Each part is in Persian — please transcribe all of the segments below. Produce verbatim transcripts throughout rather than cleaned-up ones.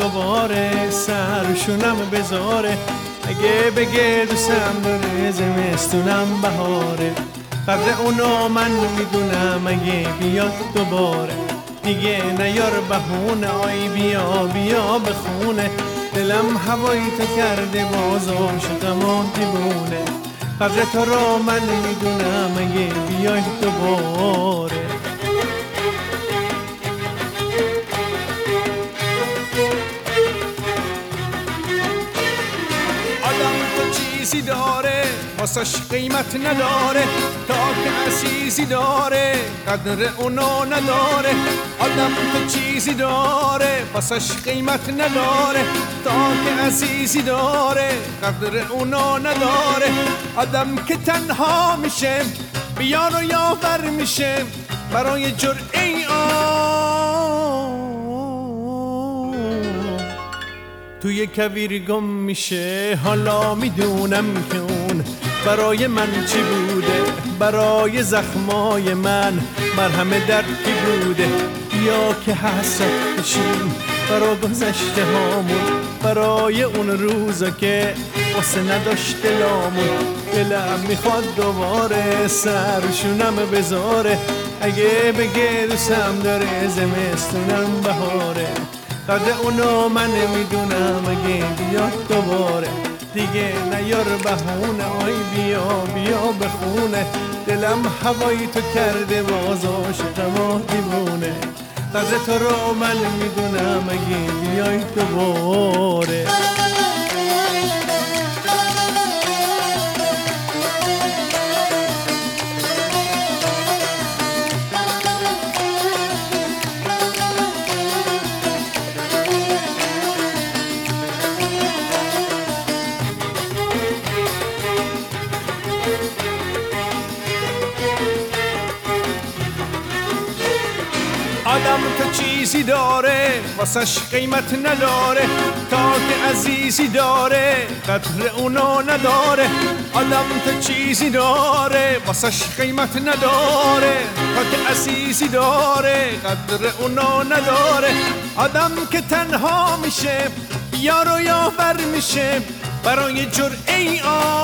دوباره سرشونم بذاره. اگه بگه دوستم داره زمستونم بهاره. قدر اونو من میدونم اگه بیاد دوباره. دیگه نیار بهونه آی بیا بیا بخونه. دلم هوایی تو کرده باز عاشقم و دیوونه. قدر تو رو من میدونم اگه بیای دوباره. آدم تو چیزی داره واسش قیمت نداره. تا که عزیزی داره قدر اونو نداره. آدم تو چیزی داره واسش قیمت نداره. تا که عزیزی داره قدر اونو نداره. آدم که تنها میشه بیار و یاور میشه برای جرعه آب. توی کویر گم میشه. حالا میدونم که اون برای من چی بوده. برای زخمای من مرهم دردی بوده. یا که حسرت بشیم برای گذشته هامون. برای اون روزا که واسه نداشت دلامون. دلم میخواد دوباره سرشونم بذاره. اگه بگه دوستم داره زمستونم بهاره. قدر اونو من میدونم اگه بیاد دوباره. دیگه نیار بهونه آی بیا بیا بخونه. دلم هوایی تو کرده باز عاشقم و دیوونه. قدر تو رو من میدونم اگه بیای دوباره. آدم تو چیزی داره واسش قیمت نداره. تا که عزیزی داره قدر اونو نداره. آدم تو چیزی داره واسش قیمت نداره. تا که عزیزی داره قدر اونو نداره. آدم که تنها میشه یار و یاور میشه برای جرعه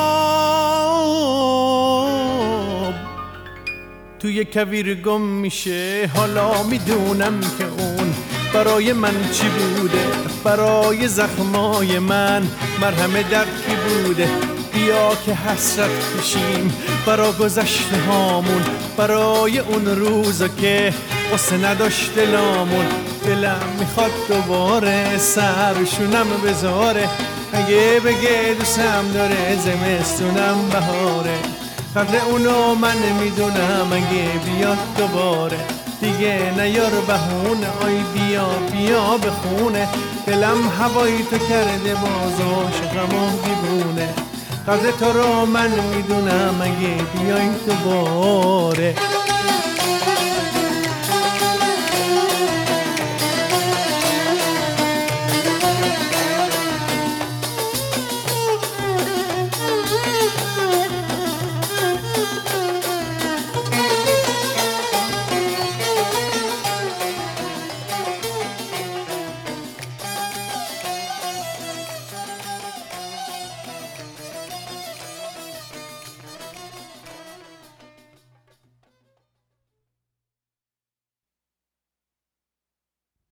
آب. توی کویر گم میشه. حالا میدونم که اون برای من چی بوده. برای زخمای من مرهم دردی بوده. بیا که حسرت کشیم برای گذشته هامون. برای اون روزا که واسه نداشت دلامون. دلم میخواد دوباره سرشونم بذاره. اگه بگه دوستم داره زمستونم بهاره. قدر اونو من میدونم اگه بیاد دوباره. دیگه نیار بهونه آی بیا بیا بخونه. دلم هوایی تو کرده باز عاشقم و دیوونه. قدر تو رو من میدونم اگه بیای دوباره.